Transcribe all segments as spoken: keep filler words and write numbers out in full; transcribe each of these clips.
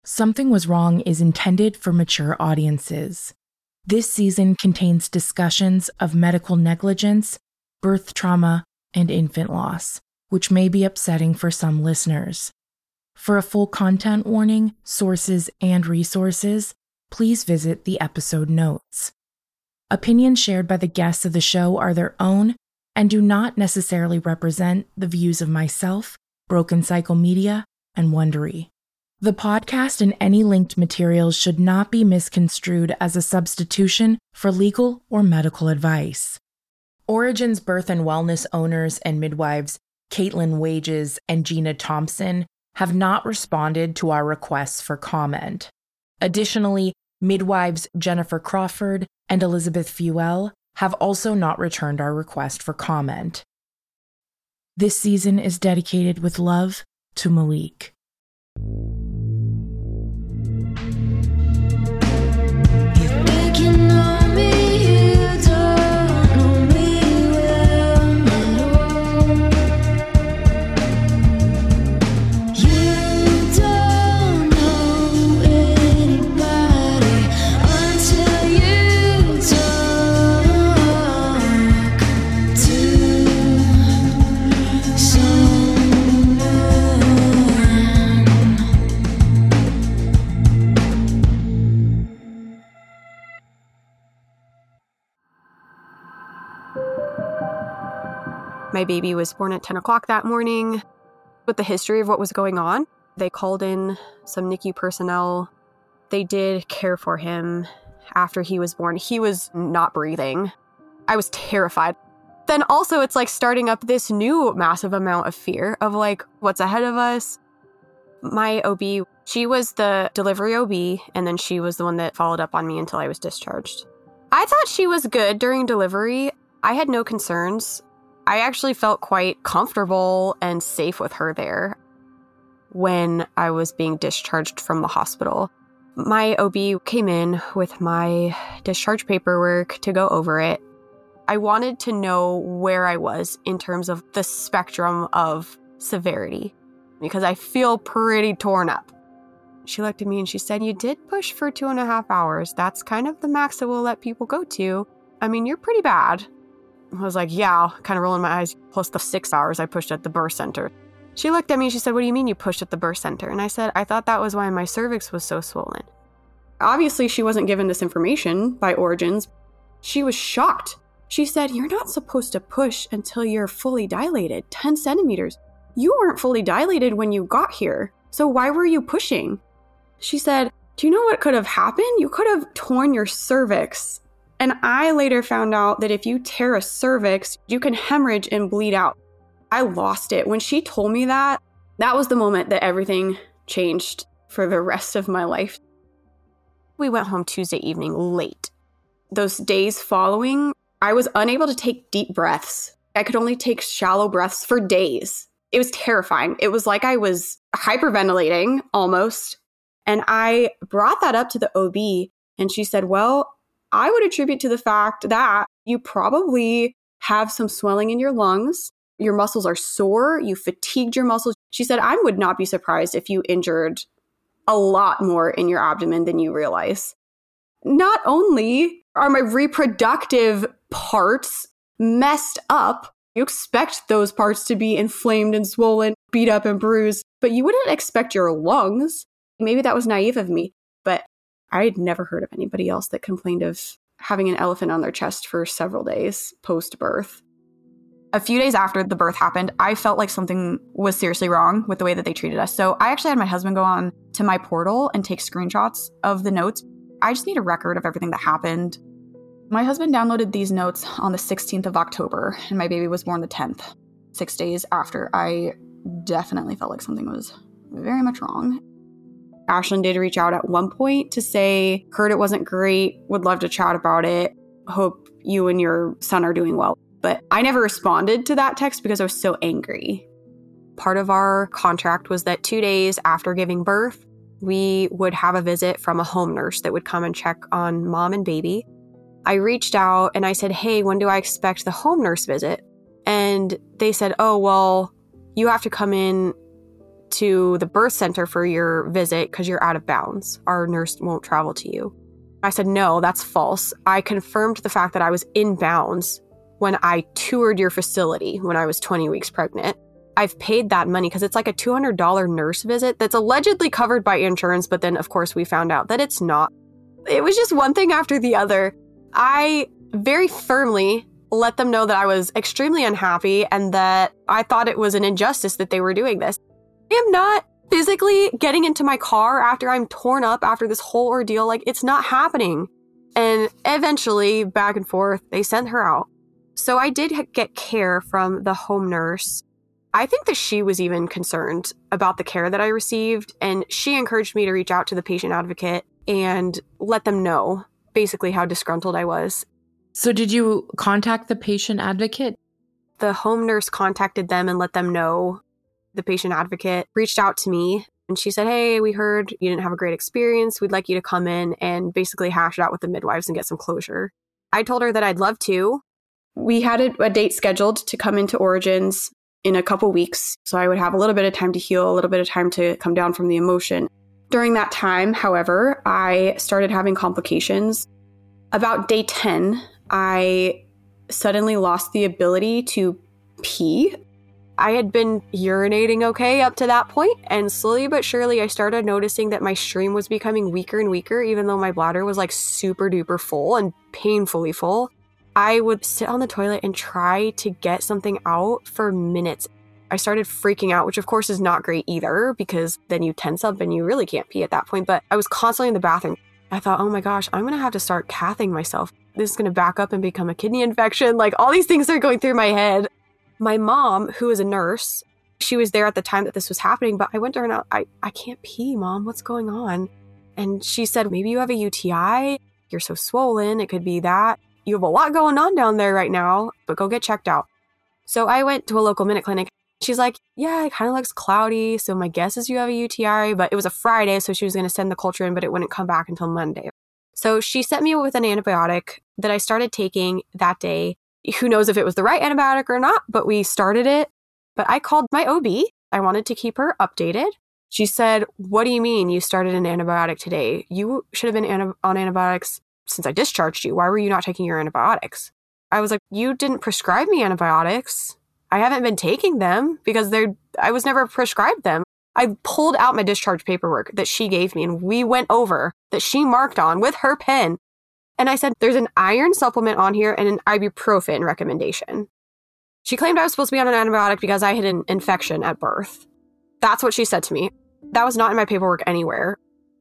Something Was Wrong is intended for mature audiences. This season contains discussions of medical negligence, birth trauma, and infant loss, which may be upsetting for some listeners. For a full content warning, sources, and resources, please visit the episode notes. Opinions shared by the guests of the show are their own and do not necessarily represent the views of myself, Broken Cycle Media, and Wondery. The podcast and any linked materials should not be misconstrued as a substitution for legal or medical advice. Origin's Birth and Wellness owners and midwives, Caitlin Wages and Gina Thompson, have not responded to our requests for comment. Additionally, midwives Jennifer Crawford and Elizabeth Fuel have also not returned our request for comment. This season is dedicated with love to Malik. My baby was born at ten o'clock that morning. With the history of what was going on, they called in some N I C U personnel. They did care for him after he was born. He was not breathing. I was terrified. Then also it's like starting up this new massive amount of fear of like what's ahead of us. My O B, she was the delivery O B, and then she was the one that followed up on me until I was discharged. I thought she was good during delivery. I had no concerns. I actually felt quite comfortable and safe with her there when I was being discharged from the hospital. My O B came in with my discharge paperwork to go over it. I wanted to know where I was in terms of the spectrum of severity because I feel pretty torn up. She looked at me and she said, "You did push for two and a half hours. That's kind of the max that we'll let people go to. I mean, you're pretty bad." I was like, yeah, kind of rolling my eyes, plus the six hours I pushed at the birth center. She looked at me and she said, "What do you mean you pushed at the birth center?" And I said, "I thought that was why my cervix was so swollen." Obviously, she wasn't given this information by Origins. She was shocked. She said, "You're not supposed to push until you're fully dilated, ten centimeters. You weren't fully dilated when you got here, so why were you pushing?" She said, "Do you know what could have happened? You could have torn your cervix." And I later found out that if you tear a cervix, you can hemorrhage and bleed out. I lost it. When she told me that, that was the moment that everything changed for the rest of my life. We went home Tuesday evening late. Those days following, I was unable to take deep breaths. I could only take shallow breaths for days. It was terrifying. It was like I was hyperventilating almost. And I brought that up to the O B, and she said, "Well, I would attribute to the fact that you probably have some swelling in your lungs. Your muscles are sore. You fatigued your muscles." She said, "I would not be surprised if you injured a lot more in your abdomen than you realize. Not only are my reproductive parts messed up, you expect those parts to be inflamed and swollen, beat up and bruised, but you wouldn't expect your lungs." Maybe that was naive of me, but I had never heard of anybody else that complained of having an elephant on their chest for several days post-birth. A few days after the birth happened, I felt like something was seriously wrong with the way that they treated us. So I actually had my husband go on to my portal and take screenshots of the notes. I just need a record of everything that happened. My husband downloaded these notes on the sixteenth of October, and my baby was born the tenth, six days after. I definitely felt like something was very much wrong. Ashlyn did reach out at one point to say, "Heard it wasn't great, would love to chat about it. Hope you and your son are doing well." But I never responded to that text because I was so angry. Part of our contract was that two days after giving birth, we would have a visit from a home nurse that would come and check on mom and baby. I reached out and I said, "Hey, when do I expect the home nurse visit?" And they said, "Oh, well, you have to come in to the birth center for your visit because you're out of bounds. Our nurse won't travel to you. I said, no, that's false. I confirmed the fact that I was in bounds when I toured your facility when I was twenty weeks pregnant. I've paid that money because it's like a two hundred dollars nurse visit that's allegedly covered by insurance, but then, of course, we found out that it's not. It was just one thing after the other. I very firmly let them know that I was extremely unhappy and that I thought it was an injustice that they were doing this. I am not physically getting into my car after I'm torn up after this whole ordeal. Like, it's not happening. And eventually, back and forth, they sent her out. So I did get care from the home nurse. I think that she was even concerned about the care that I received, and she encouraged me to reach out to the patient advocate and let them know basically how disgruntled I was. So did you contact the patient advocate? The home nurse contacted them and let them know. The patient advocate reached out to me and she said, hey, we heard you didn't have a great experience. We'd like you to come in and basically hash it out with the midwives and get some closure. I told her that I'd love to. We had a, a date scheduled to come into Origins in a couple weeks. So I would have a little bit of time to heal, a little bit of time to come down from the emotion. During that time, however, I started having complications. About day ten, I suddenly lost the ability to pee. I had been urinating okay up to that point, and slowly but surely I started noticing that my stream was becoming weaker and weaker, even though my bladder was like super duper full and painfully full. I would sit on the toilet and try to get something out for minutes. I started freaking out, which of course is not great either, because then you tense up and you really can't pee at that point. But I was constantly in the bathroom. I thought, oh my gosh, I'm going to have to start cathing myself. This is going to back up and become a kidney infection. Like, all these things are going through my head. My mom, who is a nurse, she was there at the time that this was happening, but I went to her and I, I can't pee, Mom. What's going on? And she said, maybe you have a U T I. You're so swollen. It could be that. You have a lot going on down there right now, but go get checked out. So I went to a local minute clinic. She's like, yeah, it kind of looks cloudy. So my guess is you have a U T I, but it was a Friday. So she was going to send the culture in, but it wouldn't come back until Monday. So she sent me with an antibiotic that I started taking that day. Who knows if it was the right antibiotic or not, but we started it. But I called my O B. I wanted to keep her updated. She said, what do you mean you started an antibiotic today? You should have been anti- on antibiotics since I discharged you. Why were you not taking your antibiotics? I was like, you didn't prescribe me antibiotics. I haven't been taking them because they're, I was never prescribed them. I pulled out my discharge paperwork that she gave me and we went over that she marked on with her pen. And I said, there's an iron supplement on here and an ibuprofen recommendation. She claimed I was supposed to be on an antibiotic because I had an infection at birth. That's what she said to me. That was not in my paperwork anywhere.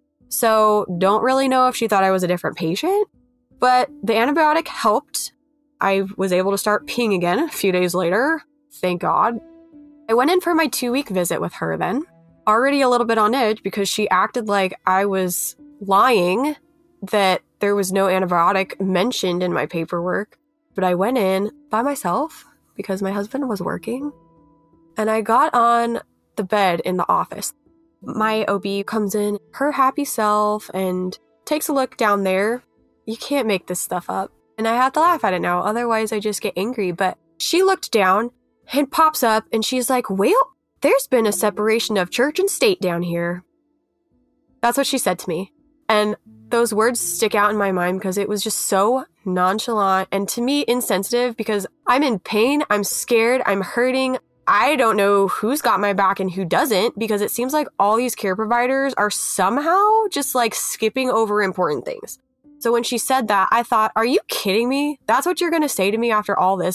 So don't really know if she thought I was a different patient, but the antibiotic helped. I was able to start peeing again a few days later. Thank God. I went in for my two-week visit with her then, already a little bit on edge because she acted like I was lying, that there was no antibiotic mentioned in my paperwork. But I went in by myself because my husband was working, and I got on the bed in the office. My O B comes in, her happy self, and takes a look down there. You can't make this stuff up. And I have to laugh at it now, otherwise I just get angry. But she looked down and pops up and she's like, well, there's been a separation of church and state down here. That's what she said to me. And those words stick out in my mind because it was just so nonchalant and to me insensitive because I'm in pain, I'm scared, I'm hurting. I don't know who's got my back and who doesn't because it seems like all these care providers are somehow just like skipping over important things. So when she said that, I thought, are you kidding me? That's what you're going to say to me after all this?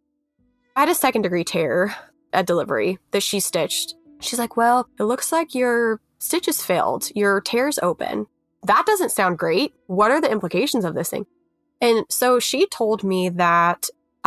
I had a second degree tear at delivery that she stitched. She's like, well, it looks like your stitches failed. Your tear's open. That doesn't sound great. What are the implications of this thing? And so she told me that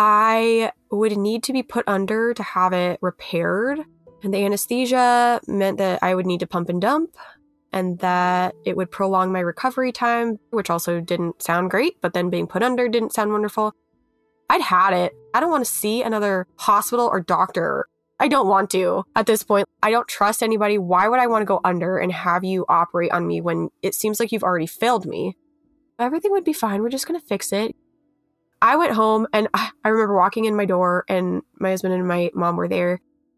I would need to be put under to have it repaired. And the anesthesia meant that I would need to pump and dump and that it would prolong my recovery time, which also didn't sound great. But then being put under didn't sound wonderful. I'd had it. I don't want to see another hospital or doctor. I don't want to at this point. I don't trust anybody. Why would I want to go under and have you operate on me when it seems like you've already failed me? Everything would be fine. We're just going to fix it. I went home and I remember walking in my door and my husband and my mom were there.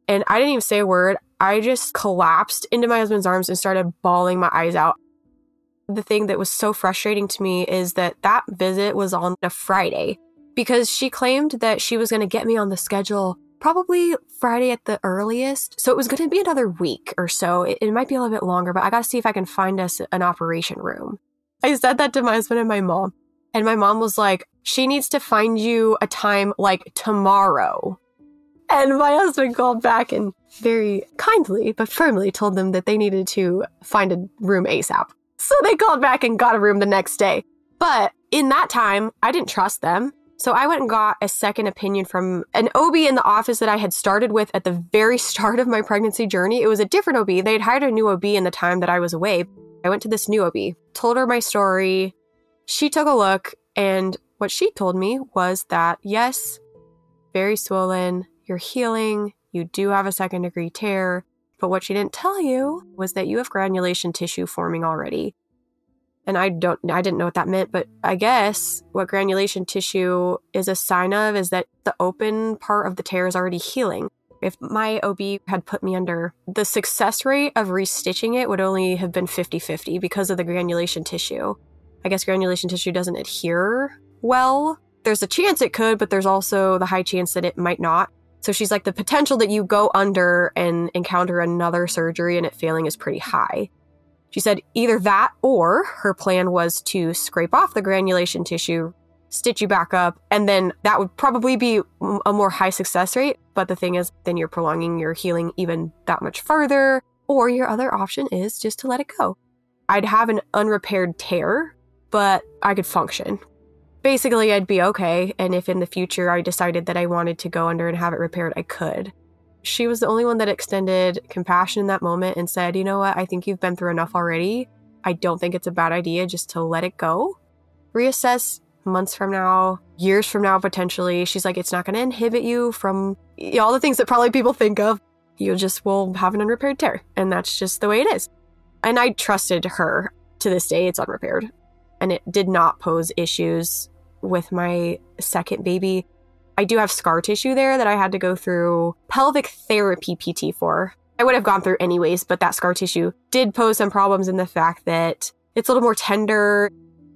And I didn't even say a word. I just collapsed into my husband's arms and started bawling my eyes out. The thing that was so frustrating to me is that that visit was on a Friday because she claimed that she was going to get me on the schedule probably Friday at the earliest. So it was going to be another week or so. It, it might be a little bit longer, but I got to see if I can find us an operation room. I said that to my husband and my mom. And my mom was like, she needs to find you a time like tomorrow. And my husband called back and very kindly but firmly told them that they needed to find a room ASAP. So they called back and got a room the next day. But in that time, I didn't trust them. So I went and got a second opinion from an O B in the office that I had started with at the very start of my pregnancy journey. It was a different O B. They had hired a new O B in the time that I was away. I went to this new O B, told her my story. She took a look, and what she told me was that, yes, very swollen, you're healing, you do have a second degree tear, but what she didn't tell you was that you have granulation tissue forming already. And I don't, I didn't know what that meant, but I guess what granulation tissue is a sign of is that the open part of the tear is already healing. If my O B had put me under, the success rate of restitching it would only have been fifty-fifty because of the granulation tissue. I guess granulation tissue doesn't adhere well. There's a chance it could, but there's also the high chance that it might not. So she's like, the potential that you go under and encounter another surgery and it failing is pretty high. She said either that or her plan was to scrape off the granulation tissue, stitch you back up, and then that would probably be a more high success rate. But the thing is, then you're prolonging your healing even that much further. Or your other option is just to let it go. I'd have an unrepaired tear, but I could function. Basically, I'd be okay. And if in the future I decided that I wanted to go under and have it repaired, I could. She was the only one that extended compassion in that moment and said, you know what, I think you've been through enough already. I don't think it's a bad idea just to let it go. Reassess months from now, years from now, potentially. She's like, it's not going to inhibit you from all the things that probably people think of. You just will have an unrepaired tear. And that's just the way it is. And I trusted her. To this day, it's unrepaired. And it did not pose issues with my second baby. I do have scar tissue there that I had to go through pelvic therapy P T for. I would have gone through anyways, but that scar tissue did pose some problems in the fact that it's a little more tender.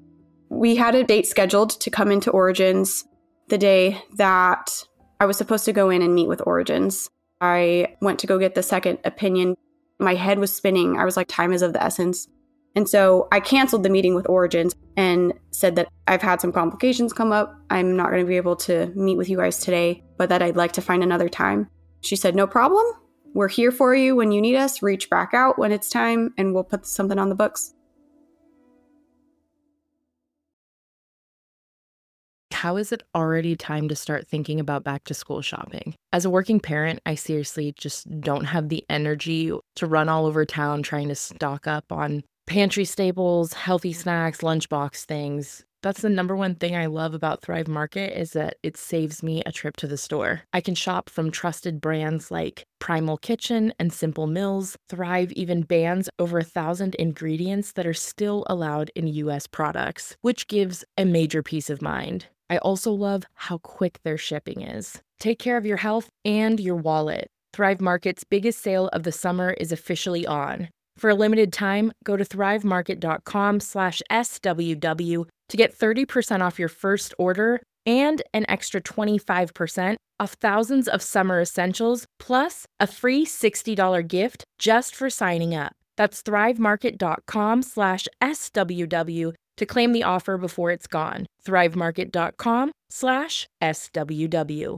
We had a date scheduled to come into Origins the day that I was supposed to go in and meet with Origins. I went to go get the second opinion. My head was spinning. I was like, time is of the essence. And so I canceled the meeting with Origins and said that I've had some complications come up. I'm not going to be able to meet with you guys today, but that I'd like to find another time. She said, no problem. We're here for you when you need us. Reach back out when it's time and we'll put something on the books. How is it already time to start thinking about back to school shopping? As a working parent, I seriously just don't have the energy to run all over town trying to stock up on pantry staples, healthy snacks, lunchbox things. That's the number one thing I love about Thrive Market is that it saves me a trip to the store. I can shop from trusted brands like Primal Kitchen and Simple Mills. Thrive even bans over a thousand ingredients that are still allowed in U S products, which gives a major peace of mind. I also love how quick their shipping is. Take care of your health and your wallet. Thrive Market's biggest sale of the summer is officially on. For a limited time, go to thrivemarket.com slash SWW to get thirty percent off your first order and an extra twenty-five percent off thousands of summer essentials, plus a free sixty dollars gift just for signing up. That's thrivemarket.com slash SWW to claim the offer before it's gone. thrivemarket.com slash SWW.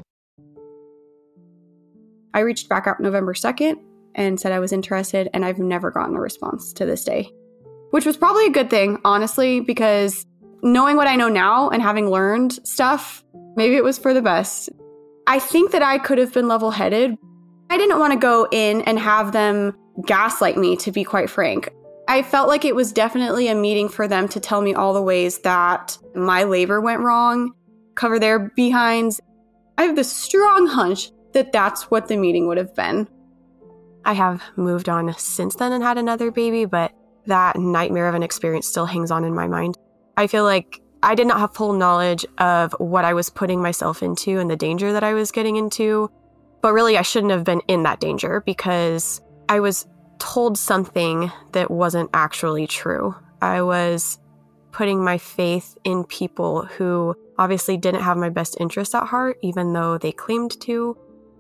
I reached back out November second and said I was interested, and I've never gotten a response to this day, which was probably a good thing, honestly, because knowing what I know now and having learned stuff, maybe it was for the best. I think that I could have been level-headed. I didn't want to go in and have them gaslight me, to be quite frank. I felt like it was definitely a meeting for them to tell me all the ways that my labor went wrong, cover their behinds. I have this strong hunch that that's what the meeting would have been. I have moved on since then and had another baby, but that nightmare of an experience still hangs on in my mind. I feel like I did not have full knowledge of what I was putting myself into and the danger that I was getting into, But really, I shouldn't have been in that danger because I was told something that wasn't actually true. I was putting my faith in people who obviously didn't have my best interest at heart, even though they claimed to.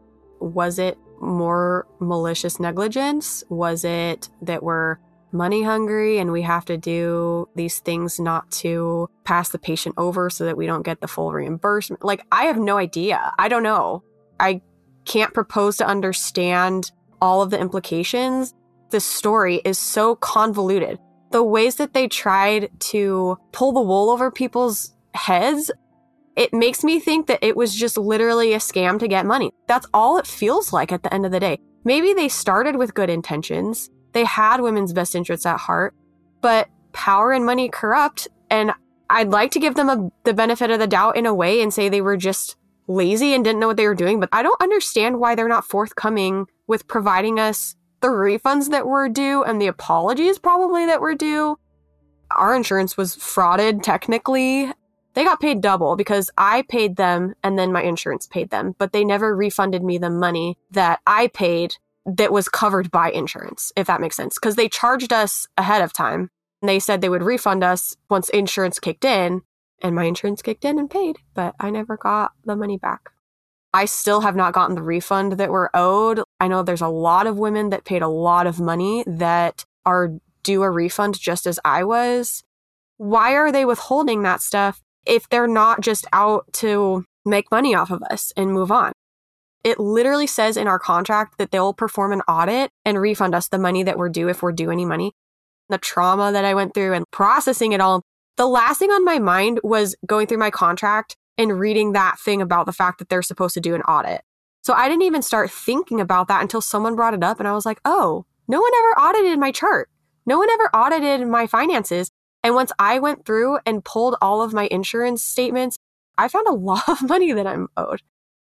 Was it more malicious negligence? Was it that we're money hungry and we have to do these things not to pass the patient over so that we don't get the full reimbursement? Like, I have no idea. I don't know. I can't propose to understand all of the implications. This story is so convoluted. The ways that they tried to pull the wool over people's heads, it makes me think that it was just literally a scam to get money. That's all it feels like at the end of the day. Maybe they started with good intentions. They had women's best interests at heart, but power and money corrupt. And I'd like to give them a, the benefit of the doubt in a way and say they were just lazy and didn't know what they were doing. But I don't understand why they're not forthcoming with providing us the refunds that were due and the apologies probably that were due. Our insurance was frauded technically. They got paid double because I paid them and then my insurance paid them, but they never refunded me the money that I paid that was covered by insurance, if that makes sense. Because they charged us ahead of time and they said they would refund us once insurance kicked in, and my insurance kicked in and paid, but I never got the money back. I still have not gotten the refund that we're owed. I know there's a lot of women that paid a lot of money that are due a refund just as I was. Why are they withholding that stuff if they're not just out to make money off of us and move on? It literally says in our contract that they'll perform an audit and refund us the money that we're due if we're due any money. The trauma that I went through and processing it all, the last thing on my mind was going through my contract and reading that thing about the fact that they're supposed to do an audit. So I didn't even start thinking about that until someone brought it up and I was like, oh, no one ever audited my chart. No one ever audited my finances. And once I went through and pulled all of my insurance statements, I found a lot of money that I'm owed.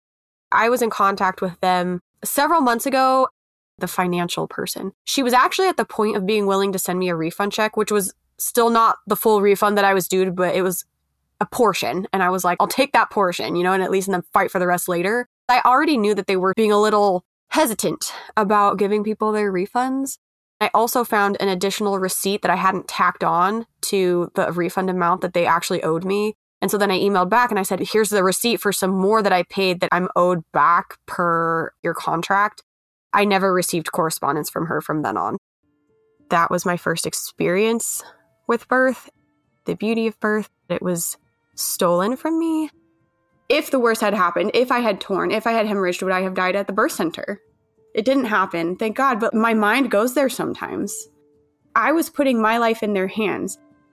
I was in contact with them several months ago, the financial person. She was actually at the point of being willing to send me a refund check, which was still not the full refund that I was due, but it was a portion. And I was like, I'll take that portion, you know, and at least and then fight for the rest later. I already knew that they were being a little hesitant about giving people their refunds. I also found an additional receipt that I hadn't tacked on to the refund amount that they actually owed me. And so then I emailed back and I said, here's the receipt for some more that I paid that I'm owed back per your contract. I never received correspondence from her from then on. That was my first experience with birth, the beauty of birth. It was stolen from me. If the worst had happened, if I had torn, if I had hemorrhaged, would I have died at the birth center? It didn't happen, thank God, but my mind goes there sometimes. I was putting my life in their hands.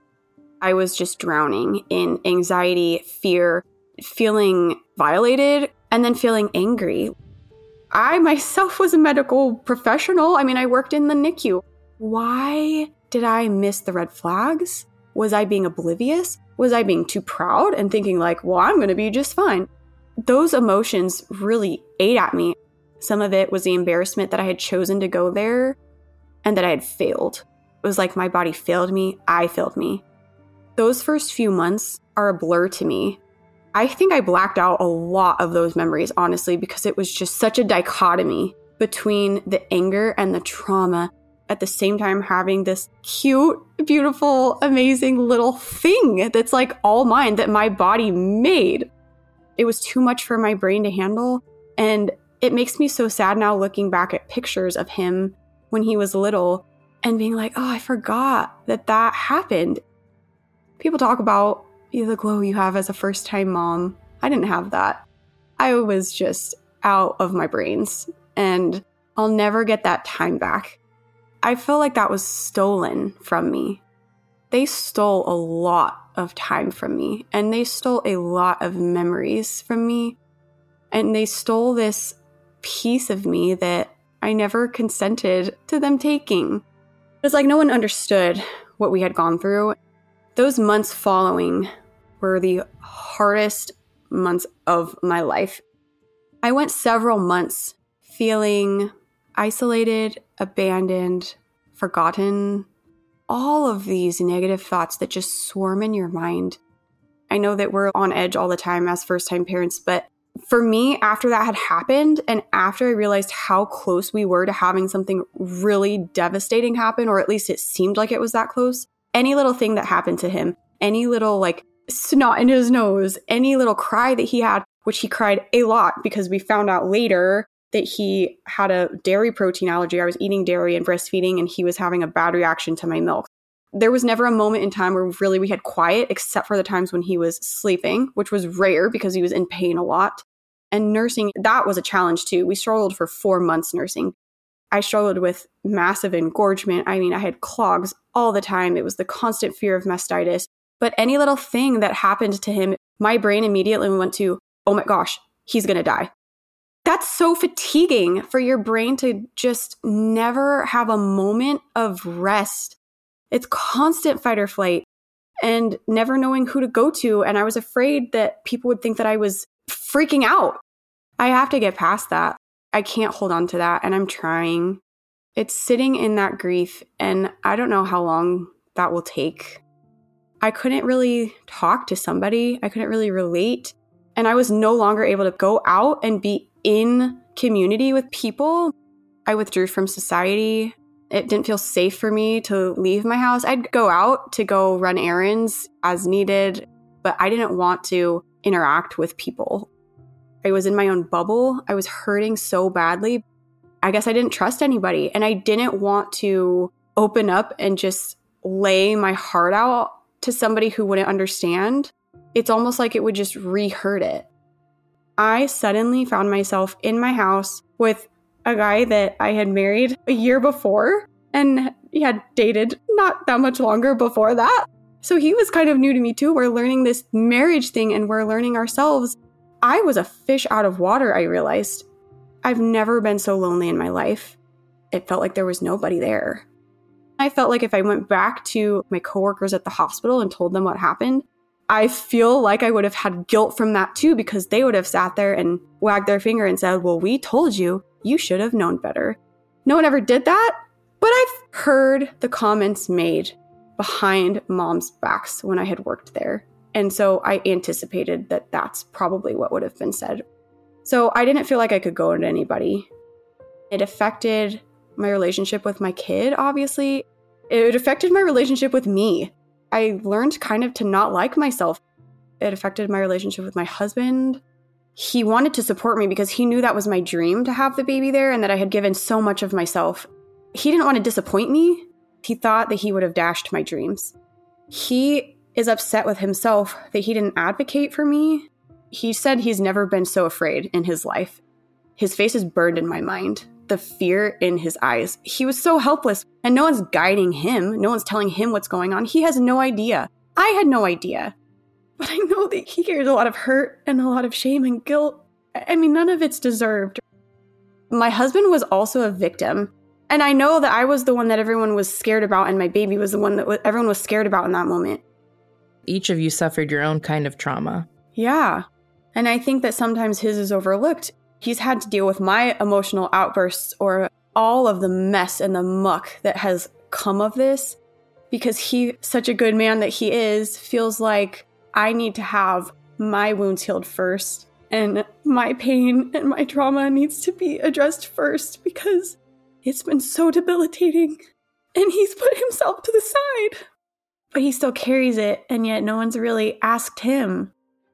I was just drowning in anxiety, fear, feeling violated, and then feeling angry. I myself was a medical professional. I mean, I worked in the N I C U. Why did I miss the red flags? Was I being oblivious? Was I being too proud and thinking like, well, I'm going to be just fine? Those emotions really ate at me. Some of it was the embarrassment that I had chosen to go there and that I had failed. It was like my body failed me. I failed me. Those first few months are a blur to me. I think I blacked out a lot of those memories, honestly, because it was just such a dichotomy between the anger and the trauma, at the same time having this cute, beautiful, amazing little thing that's like all mine that my body made. It was too much for my brain to handle. And it makes me so sad now looking back at pictures of him when he was little and being like, oh, I forgot that that happened. People talk about the glow you have as a first-time mom. I didn't have that. I was just out of my brains, and I'll never get that time back. I feel like that was stolen from me. They stole a lot of time from me, and they stole a lot of memories from me, and they stole this piece of me that I never consented to them taking. It's like no one understood what we had gone through. Those months following were the hardest months of my life. I went several months feeling isolated, abandoned, forgotten, all of these negative thoughts that just swarm in your mind. I know that we're on edge all the time as first-time parents, but For me, after that had happened, and after I realized how close we were to having something really devastating happen, or at least it seemed like it was that close, any little thing that happened to him, any little like snot in his nose, any little cry that he had, which he cried a lot because we found out later that he had a dairy protein allergy. I was eating dairy and breastfeeding, and he was having a bad reaction to my milk. There was never a moment in time where really we had quiet, except for the times when he was sleeping, which was rare because he was in pain a lot. And nursing, that was a challenge too. We struggled for four months nursing. I struggled with massive engorgement. I mean, I had clogs all the time. It was the constant fear of mastitis. But any little thing that happened to him, my brain immediately went to, oh my gosh, he's going to die. That's so fatiguing for your brain to just never have a moment of rest. It's constant fight or flight and never knowing who to go to. And I was afraid that people would think that I was freaking out. I have to get past that. I can't hold on to that. And I'm trying. It's sitting in that grief. And I don't know how long that will take. I couldn't really talk to somebody. I couldn't really relate. And I was no longer able to go out and be in community with people. I withdrew from society. It didn't feel safe for me to leave my house. I'd go out to go run errands as needed, but I didn't want to interact with people. I was in my own bubble. I was hurting so badly. I guess I didn't trust anybody, and I didn't want to open up and just lay my heart out to somebody who wouldn't understand. It's almost like it would just re-hurt it. I suddenly found myself in my house with a guy that I had married a year before, and he had dated not that much longer before that. So he was kind of new to me too. We're learning this marriage thing and we're learning ourselves. I was a fish out of water, I realized. I've never been so lonely in my life. It felt like there was nobody there. I felt like if I went back to my coworkers at the hospital and told them what happened, I feel like I would have had guilt from that too, because they would have sat there and wagged their finger and said, well, we told you, you should have known better. No one ever did that, but I've heard the comments made behind mom's backs when I had worked there. And so I anticipated that that's probably what would have been said. So I didn't feel like I could go to anybody. It affected my relationship with my kid, obviously. It affected my relationship with me. I learned kind of to not like myself. It affected my relationship with my husband. He wanted to support me because he knew that was my dream to have the baby there and that I had given so much of myself. He didn't want to disappoint me. He thought that he would have dashed my dreams. He is upset with himself that he didn't advocate for me. He said he's never been so afraid in his life. His face is burned in my mind. The fear in his eyes. He was so helpless, and no one's guiding him. No one's telling him what's going on. He has no idea. I had no idea. But I know that he carries a lot of hurt and a lot of shame and guilt. I mean, none of it's deserved. My husband was also a victim. And I know that I was the one that everyone was scared about, and my baby was the one that everyone was scared about in that moment. Each of you suffered your own kind of trauma. Yeah. And I think that sometimes his is overlooked. He's had to deal with my emotional outbursts or all of the mess and the muck that has come of this, because he, such a good man that he is, feels like I need to have my wounds healed first, and my pain and my trauma needs to be addressed first because it's been so debilitating, and he's put himself to the side. But he still carries it, and yet no one's really asked him.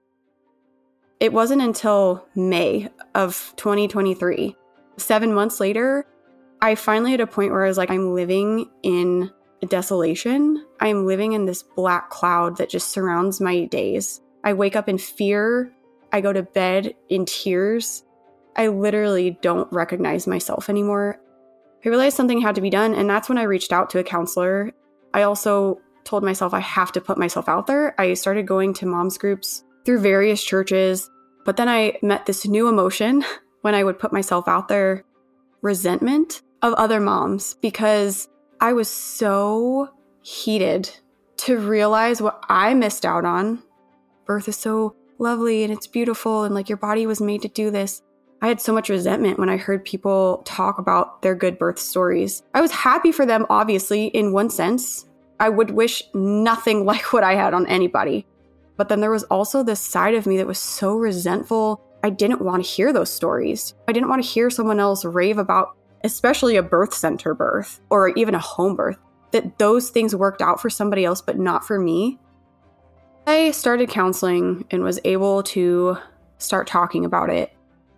It wasn't until May of twenty twenty-three, seven months later, I finally had a point where I was like, I'm living in desolation. I'm living in this black cloud that just surrounds my days. I wake up in fear. I go to bed in tears. I literally don't recognize myself anymore. I realized something had to be done, and that's when I reached out to a counselor. I also told myself I have to put myself out there. I started going to moms groups through various churches, but then I met this new emotion when I would put myself out there, resentment of other moms, because I was so heated to realize what I missed out on. Birth is so lovely and it's beautiful, and like your body was made to do this. I had so much resentment when I heard people talk about their good birth stories. I was happy for them, obviously, in one sense. I would wish nothing like what I had on anybody. But then there was also this side of me that was so resentful I didn't want to hear those stories. I didn't want to hear someone else rave about, especially a birth center birth or even a home birth, that those things worked out for somebody else, but not for me. I started counseling and was able to start talking about it.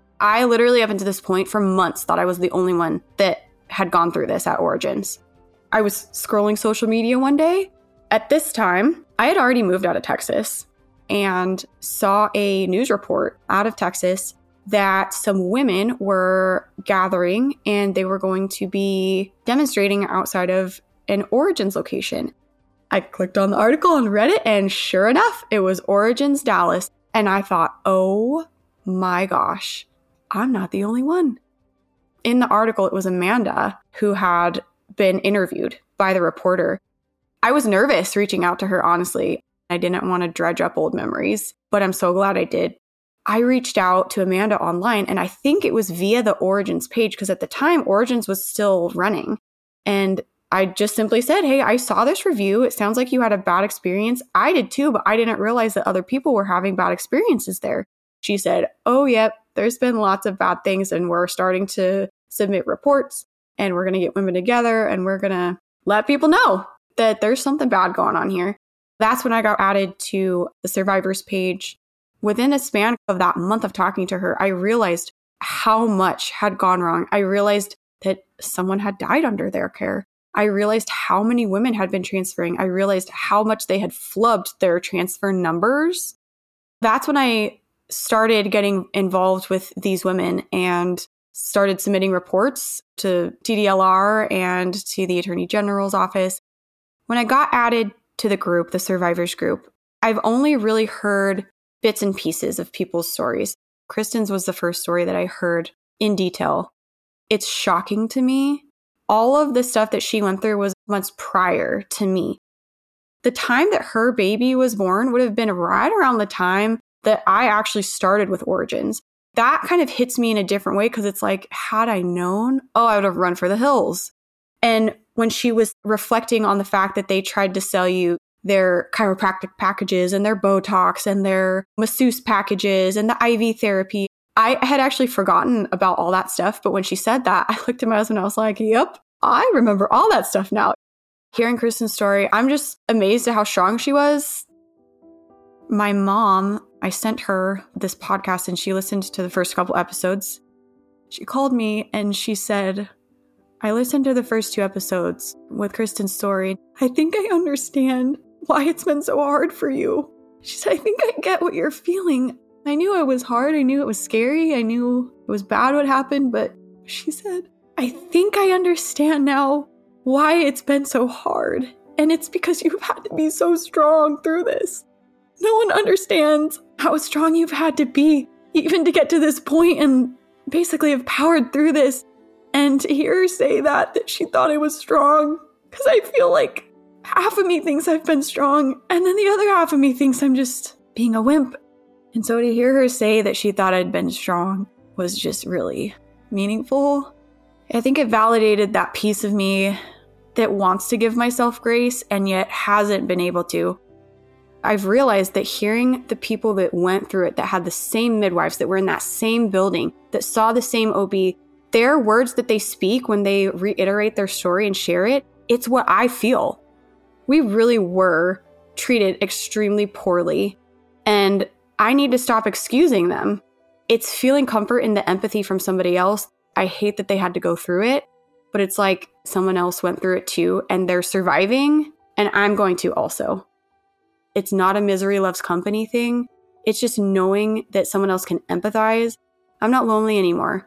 I literally, up until this point, for months, thought I was the only one that had gone through this at Origins. I was scrolling social media one day. At this time, I had already moved out of Texas and saw a news report out of Texas that some women were gathering and they were going to be demonstrating outside of an Origins location. I clicked on the article and read it, and sure enough, it was Origins Dallas. And I thought, oh my gosh, I'm not the only one. In the article, it was Amanda who had been interviewed by the reporter. I was nervous reaching out to her, honestly. I didn't want to dredge up old memories, but I'm so glad I did. I reached out to Amanda online, and I think it was via the Origins page, because at the time, Origins was still running. And I just simply said, hey, I saw this review. It sounds like you had a bad experience. I did too, but I didn't realize that other people were having bad experiences there. She said, oh, yep, there's been lots of bad things, and we're starting to submit reports, and we're going to get women together, and we're going to let people know that there's something bad going on here. That's when I got added to the survivors page. Within a span of that month of talking to her, I realized how much had gone wrong. I realized that someone had died under their care. I realized how many women had been transferring. I realized how much they had flubbed their transfer numbers. That's when I started getting involved with these women and started submitting reports to T D L R and to the Attorney General's office. When I got added to the group, the survivors group, I've only really heard bits and pieces of people's stories. Kristen's was the first story that I heard in detail. It's shocking to me. All of the stuff that she went through was months prior to me. The time that her baby was born would have been right around the time that I actually started with Origins. That kind of hits me in a different way, because it's like, had I known, oh, I would have run for the hills. And when she was reflecting on the fact that they tried to sell you their chiropractic packages and their Botox and their masseuse packages and the I V therapy, I had actually forgotten about all that stuff. But when she said that, I looked at my husband and I was like, yep, I remember all that stuff now. Hearing Kristen's story, I'm just amazed at how strong she was. My mom, I sent her this podcast and she listened to the first couple episodes. She called me and she said, I listened to the first two episodes with Kristen's story. I think I understand why it's been so hard for you. She said, I think I get what you're feeling. I knew it was hard. I knew it was scary. I knew it was bad what happened. But she said, I think I understand now why it's been so hard. And it's because you've had to be so strong through this. No one understands how strong you've had to be, even to get to this point and basically have powered through this. And to hear her say that, that she thought I was strong, because I feel like half of me thinks I've been strong, and then the other half of me thinks I'm just being a wimp. And so to hear her say that she thought I'd been strong was just really meaningful. I think it validated that piece of me that wants to give myself grace and yet hasn't been able to. I've realized that hearing the people that went through it, that had the same midwives, that were in that same building, that saw the same O B, their words that they speak when they reiterate their story and share it, it's what I feel. We really were treated extremely poorly, and I need to stop excusing them. It's feeling comfort in the empathy from somebody else. I hate that they had to go through it, but it's like someone else went through it too, and they're surviving, and I'm going to also. It's not a misery loves company thing. It's just knowing that someone else can empathize. I'm not lonely anymore.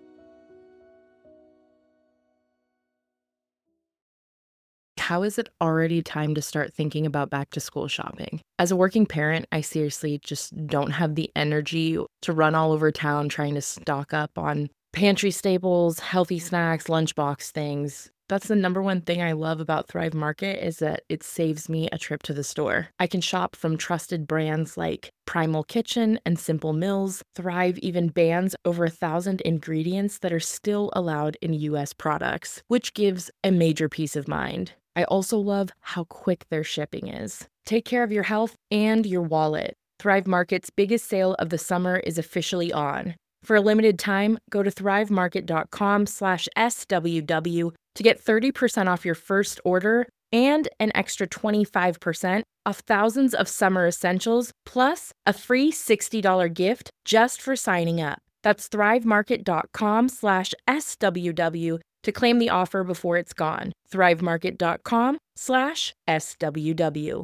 How is it already time to start thinking about back to school shopping? As a working parent, I seriously just don't have the energy to run all over town trying to stock up on pantry staples, healthy snacks, lunchbox things. That's the number one thing I love about Thrive Market, is that it saves me a trip to the store. I can shop from trusted brands like Primal Kitchen and Simple Mills. Thrive even bans over a thousand ingredients that are still allowed in U S products, which gives a major peace of mind. I also love how quick their shipping is. Take care of your health and your wallet. Thrive Market's biggest sale of the summer is officially on. For a limited time, go to thrivemarket.com slash SWW to get thirty percent off your first order and an extra twenty-five percent off thousands of summer essentials, plus a free sixty dollars gift just for signing up. That's thrivemarket.com slash SWW to claim the offer before it's gone. thrivemarket.com slash SWW.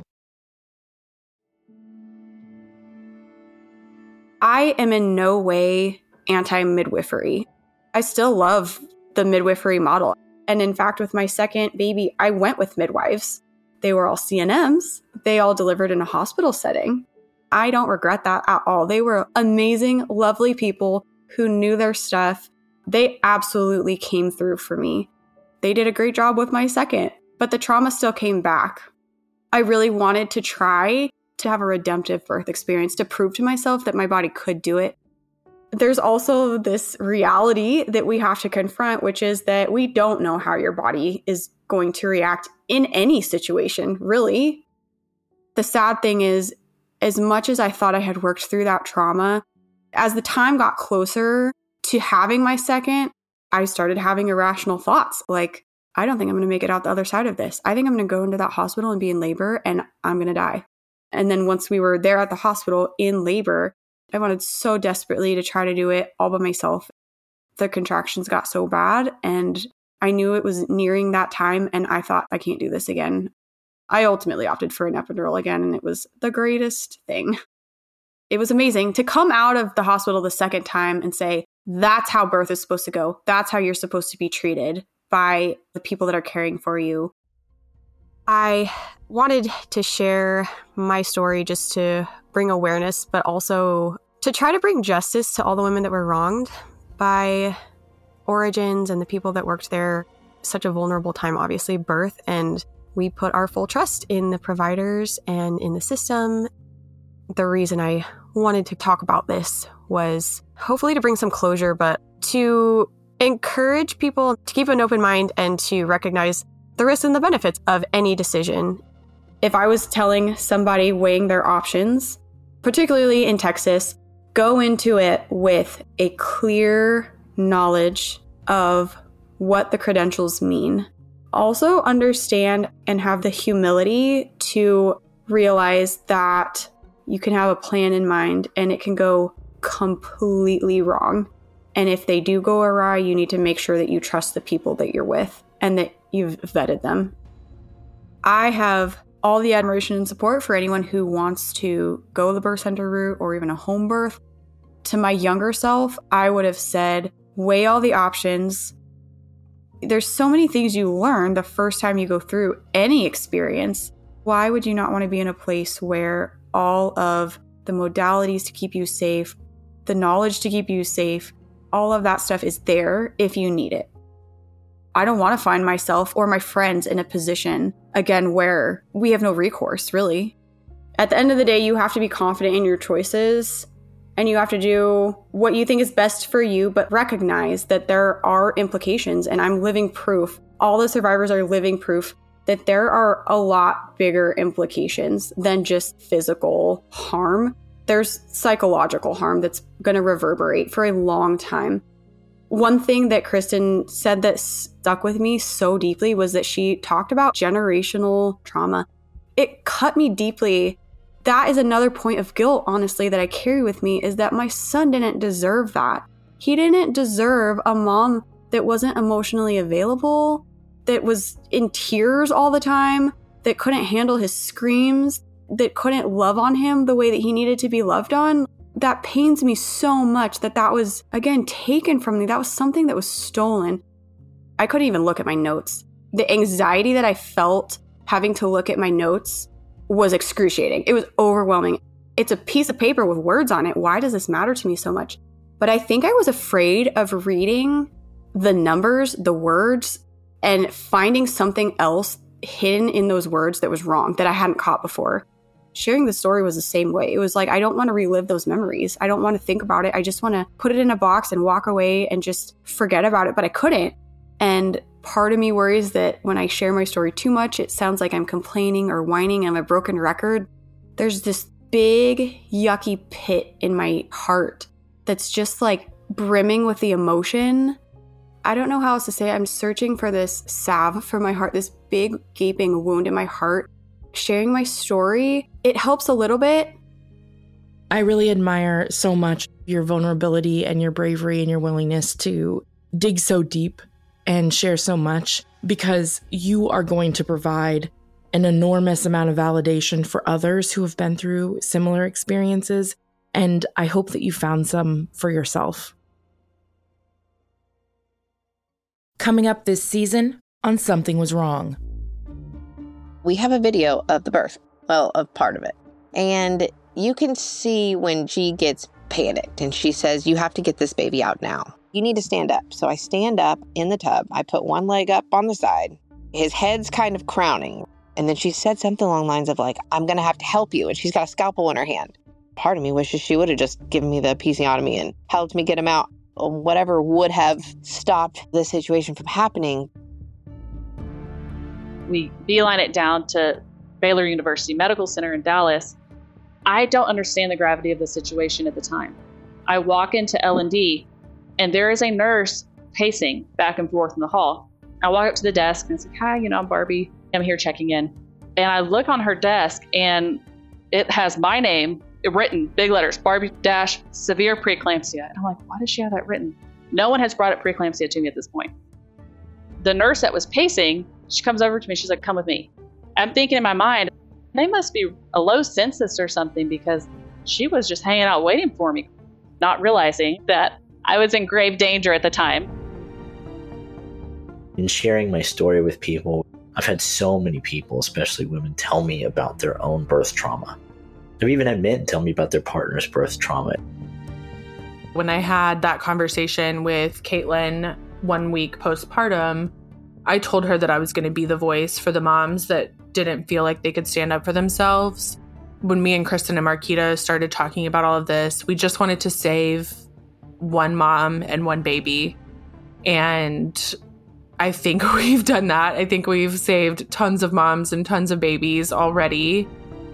I am in no way anti-midwifery. I still love the midwifery model. And in fact, with my second baby, I went with midwives. They were all C N Ms. They all delivered in a hospital setting. I don't regret that at all. They were amazing, lovely people who knew their stuff. They absolutely came through for me. They did a great job with my second, but the trauma still came back. I really wanted to try to have a redemptive birth experience to prove to myself that my body could do it. There's also this reality that we have to confront, which is that we don't know how your body is going to react in any situation, really. The sad thing is, as much as I thought I had worked through that trauma, as the time got closer to having my second, I started having irrational thoughts like, I don't think I'm going to make it out the other side of this. I think I'm going to go into that hospital and be in labor and I'm going to die. And then once we were there at the hospital in labor, I wanted so desperately to try to do it all by myself. The contractions got so bad and I knew it was nearing that time and I thought, I can't do this again. I ultimately opted for an epidural again and it was the greatest thing. It was amazing to come out of the hospital the second time and say, that's how birth is supposed to go. That's how you're supposed to be treated by the people that are caring for you. I wanted to share my story just to bring awareness, but also to try to bring justice to all the women that were wronged by Origins and the people that worked there. Such a vulnerable time, obviously, birth, and we put our full trust in the providers and in the system. The reason I wanted to talk about this was hopefully to bring some closure, but to encourage people to keep an open mind and to recognize the risks and the benefits of any decision. If I was telling somebody weighing their options, particularly in Texas, go into it with a clear knowledge of what the credentials mean. Also understand and have the humility to realize that you can have a plan in mind and it can go completely wrong. And if they do go awry, you need to make sure that you trust the people that you're with and that you've vetted them. I have all the admiration and support for anyone who wants to go the birth center route or even a home birth. To my younger self, I would have said, weigh all the options. There's so many things you learn the first time you go through any experience. Why would you not want to be in a place where all of the modalities to keep you safe, the knowledge to keep you safe, all of that stuff is there if you need it? I don't want to find myself or my friends in a position, again, where we have no recourse, really. At the end of the day, you have to be confident in your choices and you have to do what you think is best for you, but recognize that there are implications. And I'm living proof. All the survivors are living proof that there are a lot bigger implications than just physical harm. There's psychological harm that's going to reverberate for a long time. One thing that Kristen said that stuck with me so deeply was that she talked about generational trauma. It cut me deeply. That is another point of guilt, honestly, that I carry with me, is that my son didn't deserve that. He didn't deserve a mom that wasn't emotionally available, that was in tears all the time, that couldn't handle his screams, that couldn't love on him the way that he needed to be loved on. That pains me so much that that was, again, taken from me. That was something that was stolen. I couldn't even look at my notes. The anxiety that I felt having to look at my notes was excruciating. It was overwhelming. It's a piece of paper with words on it. Why does this matter to me so much? But I think I was afraid of reading the numbers, the words, and finding something else hidden in those words that was wrong, that I hadn't caught before. Sharing the story was the same way. It was like, I don't want to relive those memories. I don't want to think about it. I just want to put it in a box and walk away and just forget about it. But I couldn't. And part of me worries that when I share my story too much, it sounds like I'm complaining or whining. I'm a broken record. There's this big, yucky pit in my heart that's just like brimming with the emotion. I don't know how else to say it. I'm searching for this salve for my heart, this big gaping wound in my heart. Sharing my story, it helps a little bit. I really admire so much your vulnerability and your bravery and your willingness to dig so deep and share so much, because you are going to provide an enormous amount of validation for others who have been through similar experiences. And I hope that you found some for yourself. Coming up this season on Something Was Wrong. We have a video of the birth, well, of part of it. And you can see when G gets panicked and she says, you have to get this baby out now. You need to stand up. So I stand up in the tub. I put one leg up on the side. His head's kind of crowning. And then she said something along the lines of like, I'm going to have to help you. And she's got a scalpel in her hand. Part of me wishes she would have just given me the episiotomy and helped me get him out. Whatever would have stopped the situation from happening. We beeline it down to Baylor University Medical Center in Dallas. I don't understand the gravity of the situation at the time. I walk into L and D and there is a nurse pacing back and forth in the hall. I walk up to the desk and it's like, hi, you know, I'm Barbie. I'm here checking in. And I look on her desk and it has my name written, big letters, Barbie dash severe preeclampsia. And I'm like, why does she have that written? No one has brought up preeclampsia to me at this point. The nurse that was pacing, she comes over to me. She's like, come with me. I'm thinking in my mind, they must be a low census or something, because she was just hanging out waiting for me, not realizing that I was in grave danger at the time. In sharing my story with people, I've had so many people, especially women, tell me about their own birth trauma. I've even had men tell me about their partner's birth trauma. When I had that conversation with Caitlin one week postpartum, I told her that I was going to be the voice for the moms that didn't feel like they could stand up for themselves. When me and Kristen and Marquita started talking about all of this, we just wanted to save one mom and one baby. And I think we've done that. I think we've saved tons of moms and tons of babies already.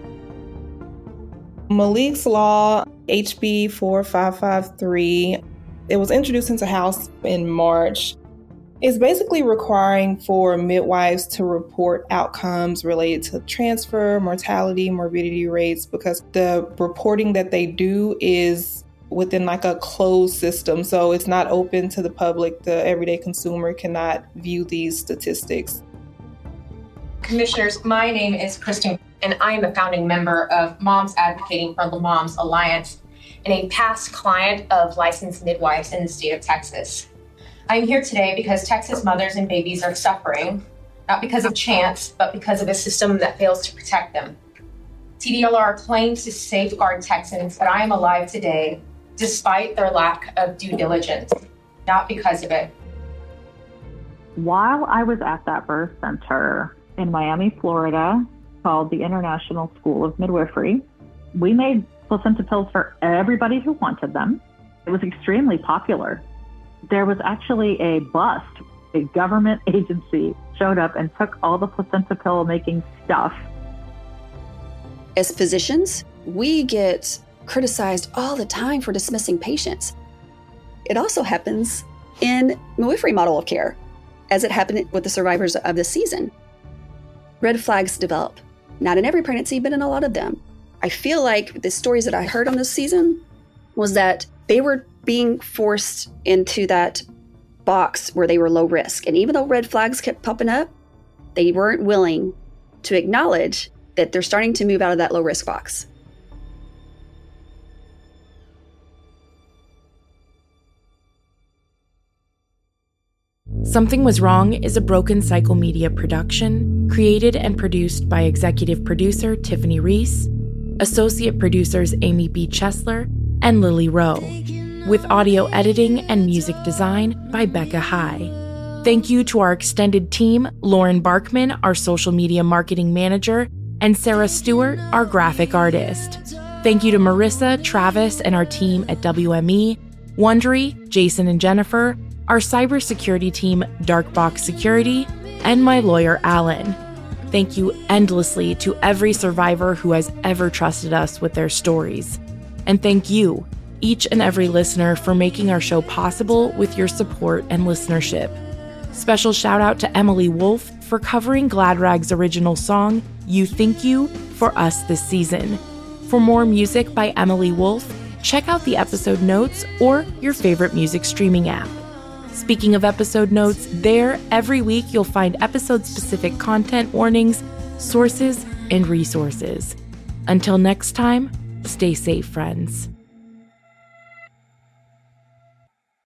Malik's Law, H B four five five three, it was introduced into House in March. It's basically requiring for midwives to report outcomes related to transfer, mortality, morbidity rates, because the reporting that they do is within like a closed system. So it's not open to the public. The everyday consumer cannot view these statistics. Commissioners, my name is Kristen, and I am a founding member of Moms Advocating for the Moms Alliance and a past client of licensed midwives in the state of Texas. I am here today because Texas mothers and babies are suffering, not because of chance, but because of a system that fails to protect them. T D L R claims to safeguard Texans, but I am alive today despite their lack of due diligence, not because of it. While I was at that birth center in Miami, Florida, called the International School of Midwifery, we made placenta pills for everybody who wanted them. It was extremely popular. There was actually a bust. A government agency showed up and took all the placenta pill making stuff. As physicians, we get criticized all the time for dismissing patients. It also happens in midwifery model of care, as it happened with the survivors of this season. Red flags develop, not in every pregnancy, but in a lot of them. I feel like the stories that I heard on this season was that they were being forced into that box where they were low risk. And even though red flags kept popping up, they weren't willing to acknowledge that they're starting to move out of that low risk box. Something Was Wrong is a Broken Cycle Media production, created and produced by executive producer Tiffany Reese, associate producers Amy B. Chesler, and Lily Rowe, with audio editing and music design by Becca High. Thank you to our extended team, Lauren Barkman, our social media marketing manager, and Sarah Stewart, our graphic artist. Thank you to Marissa, Travis, and our team at W M E, Wondery, Jason and Jennifer, our cybersecurity team, Darkbox Security, and my lawyer, Alan. Thank you endlessly to every survivor who has ever trusted us with their stories. And thank you, each and every listener, for making our show possible with your support and listenership. Special shout out to Emily Wolfe for covering GladRag's original song, You Think You, for us this season. For more music by Emily Wolfe, check out the episode notes or your favorite music streaming app. Speaking of episode notes, there every week you'll find episode-specific content warnings, sources, and resources. Until next time, stay safe, friends.